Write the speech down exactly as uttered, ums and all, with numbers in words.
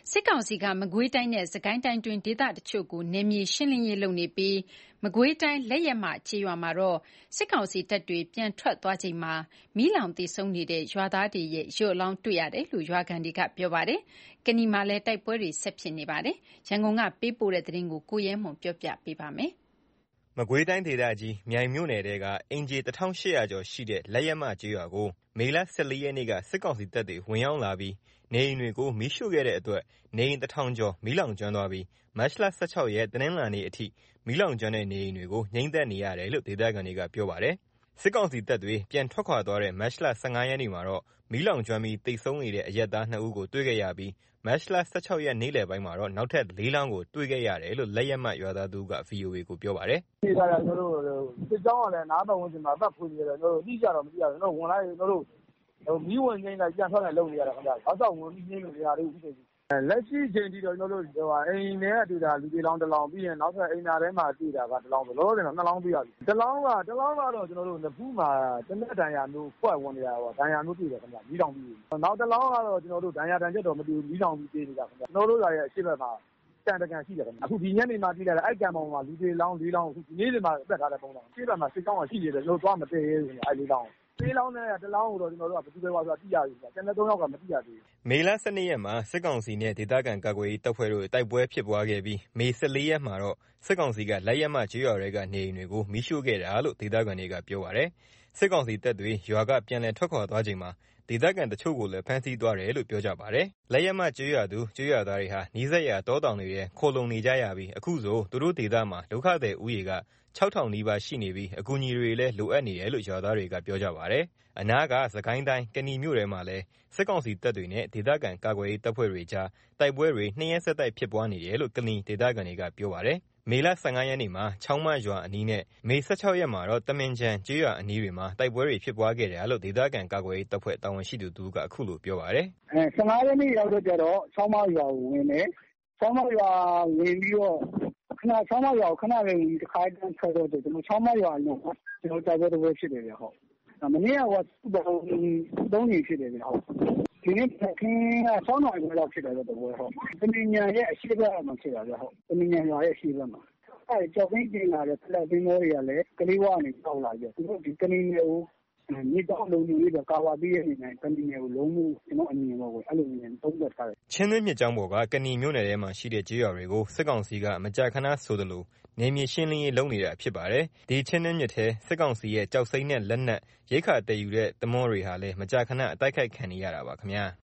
စစ်ကောင်စီကမကွေးတိုင်းနဲ့စကိုင်းတိုင်းတွင်ဒေသတချို့ကိုနယ်မြေရှင်းလင်းရေးလုပ်နေပြီးမကွေးတိုင်းလက်ရက်မကျေးရွာမှာတော့စစ်ကောင်စီတပ်တွေပြန်ထွက်သွားချိန်မှာမီးလောင်သေဆုံးနေတဲ့ရွာသားတွေရဲ့ရုပ်အလောင်းတွေ့ရတယ်လို့ရွာခံတွေကပြောပါတယ်။ကနီမှာလည်းတိုက်ပွဲတွေဆက်ဖြစ်နေပါတယ်။ရန်ကုန်ကပေးပို့တဲ့သတင်းကိုကိုရဲမွန်ပြောပြပေးပါမယ်။မကွေးတိုင်းဒေသကြီးမြိုင်မြို့နယ်တဲကအင်ဂျီတစ်ထောင်ရှစ်ရာကျော်ရှိတဲ့လက်ရက်မကျေးရွာကိုမေလ၁၄ရက်နေ့ကစစ်ကောင်စီတပ်တွေဝင်ရောက်လာပြီးနေအိမ်တွေကိုမီးရှို့ခဲ့တဲ့အတွက်နေအိမ်တစ်ထောင်ကျော်မီးလောင်ကျွမ်းသွားပြီးမတ်လ၁၆ရက်တနင်္လာနေ့အထိမီးလောင်ကျွမ်းတဲ့နေအိမ်တွေကိုငြိမ်းသတ်နေရတယ်လို့ဒေသခံတွေကပြောပါတယ်။စစ်ကောင်စီတပ်တွေပြန်ထွက်ခွာသွားတဲ့မတ်လ၁၅ရက်နေ့မှာတော့မီးလောင်ကျွမ်းပြီးတိတ်ဆုံးနေတဲ့အရပ်သားနှစ်ဦးကိုတွေ့ခဲ့ရပြီးမတ်လ၁၆ရက်နေ့လယ်ပိုင်းမှာတော့နောက်ထပ်လေးလောင်းကိုတွေ့ခဲ့ရတယ်လို့လက်ရက်မရွာသားသူက ဗီအိုအေကိုပြောပါတယ်။ဒီကရကျွန်တော်တို့စစ်ကြောင်းကလည်းနားပတ်ဝန်းကျင်မှာပတ်ဖွင့်နေတယ်ကျွန်တော်တို့အတိအကျတော့မသိရဘူးကျွန်တော်ဝင်လိုက်ကျွန်တော်တို့မီးဝင်ငိမ့်လိုက်ပြန်ထွက်လိုက်လုပ်နေရတာခင်ဗျာ။အောက်တော့ဝင်ပြီးငိမ့်လို့နေရာလေးကိုပြီးတယ်။လက်ရှိချိန်ထိတော့ကျွန်တော်တို့ဟိုအိမ်ထဲကတွေ့တာလူတွေလောင်းတစ်လောင်းပြီးရင်နောက်ထပ်အိမ်သားထဲမှာတွေ့တာကတစ်လောင်းဆိုလောလောဆယ်တော့နှစ်လောင်းတွေ့ရပြီ။တစ်လောင်းကတစ်လောင်းကတော့ကျွန်တော်တို့နဖူးမှာတနက်တန်ရာမျိုးဖွက်ဝင်နေတာပေါ့။ဒဏ်ရာမျိုးတွေ့တယ်ခင်ဗျာ။မီးလောင်ပြီး။နောက်တစ်လောင်းကတော့ကျွန်တော်တို့ဒဏ်ရာတန်ချက်တော့မတွေ့ဘူးမီးလောင်ပြီးပြေးနေတာခင်ဗျာ။ကျွန်တော်တို့ကရဲ့အရှိတ်ဘက်မှာတန်တကန်ရှိတယ်ခင်ဗျာ။အခုဒီညနေမှကြည့်လိုက်အဲ့ကံပေါ်မှာလူတွေလောင်းလေးလောင်းအခုဒီနေ့တွေမှာတက်ထားတဲ့ပုံစံ။အရှိတ်ဘက်မှာစစ်ကြောင်းကရှိနေတယ်လို့သွားမတည့်ရဲဘူးခင်ဗျာအဲ့လေးလောင်းလေးလောင်းနဲ့တစ်လောင်းကိုတော့ကျွန်တော်တို့ကဘယ်သူပဲပါဆိုတာသိရပြီ။ကျန်တဲ့သုံးယောက်ကမသိရသေးဘူး။မေလ၁၂ရက်မှာစစ်ကောင်စီနဲ့ဒေသခံကာကွယ်ရေးတပ်ဖွဲ့တို့တိုက်ပွဲဖြစ်ပွားခဲ့ပြီးမေ၁၄ရက်မှာတော့စစ်ကောင်စီကလက်ရက်မကျေးရွာတွေကနေအိမ်တွေကိုမီးရှို့ခဲ့တာလို့ဒေသခံတွေကပြောပါတယ်။စစ်ကောင်စီတပ်တွေရွာကပြန်လည်ထွက်ခွာသွားချိန်မှာဒေသခံတချို့ကိုလည်းဖမ်းဆီးသွားတယ်လို့ပြောကြပါတယ်။လက်ရက်မကျေးရွာသူကျေးရွာသားတွေဟာနီးစပ်ရာတောတောင်တွေထဲခိုလုံနေကြရပြီးအခုဆိုသူတို့ဒေသမှာဒုက္ခသည်ဦးရေကခြောက်ထောင်နီးပါးရှိနေပြီးအကူအညီတွေလည်းလိုအပ်နေတယ်လို့ရွာသားတွေကပြောကြပါတယ်။အနားကစကိုင်းတိုင်းကနီမြို့ထဲမှာလည်းစစ်ကောင်စီတပ်တွေနဲ့ဒေသခံကာကွယ်ရေးတပ်ဖွဲ့တွေကြားတိုက်ပွဲတွေနှစ်ရက်ဆက်တိုက်ဖြစ်ပွားနေတယ်လို့ကနီဒေသခံတွေကပြောပါတယ်။မေလ၁၅ရက်နေ့မှာချောင်းမရွာအနီးနဲ့မေ၁၆ရက်မှာတော့တမင်ချံကျေးရွာအနီးတွေမှာတိုက်ပွဲတွေဖြစ်ပွားခဲ့တယ်လို့ဒေသခံကာကွယ်ရေးတပ်ဖွဲ့တာဝန်ရှိသူတူကအခုလိုပြောပါတယ်။အဲ၁၅ရက်နေ့ရောက်တော့ကျတော့ချောင်းမရွာကိုဝင်တယ်။ချောင်းမရွာဝင်ပြီးတော့ခဏချောင်းမရွာကိုခဏလေးဝင်တစ်ခါတန်းဆက်တော့ကျွန်တော်ချောင်းမရွာလုံးကျွန်တော်တိုက်ပွဲတစ်ပွဲဖြစ်တယ်ဗျဟုတ်။မနေ့ကဟိုသုံးနေဖြစ်တယ်ဗျဟုတ်။ဒီနေ့ခင်းကဆောင်းနိုင်လောက်ဖြစ်တယ်တော့တပွဲဟုတ်။တမင်ညာရဲ့အရှိဘက်မှာဖြစ်တာဗျဟုတ်။တမင်ညာရွာရဲ့အရှိဘက်မှာအဲကြောက်သိန်းတင်လာတဲ့လက်သိန်းမောတွေကလည်းကလေးဝကနေတောက်လာကြသူတို့ဒီကလေးမျိုးမြေတောက်လုံးကြီးတော့ကာဝါပြီးရဲ့နေတိုင်းကနီမျိုးလုံးမှုကျွန်တော်အမြင်တော့အဲ့လိုမြင်သုံးသက်ထားတယ်ချင်းသွင်းမြစ်ကြောင်းပေါ်ကကနီမြို့နယ်ထဲမှာရှိတဲ့ကျေးရွာတွေကိုစစ်ကောင်စီကမကြာခဏဆိုသလိုနေမြေရှင်းလင်းရေးလုပ်နေတာဖြစ်ပါတယ်ဒီချင်းသွင်းမြစ်ထဲစစ်ကောင်စီရဲ့ကြောက်စိမ့်နဲ့လက်နက်ရိတ်ခါတည်ယူတဲ့သမောတွေဟာလည်းမကြာခဏအတိုက်ခိုက်ခံနေရတာပါခင်ဗျာ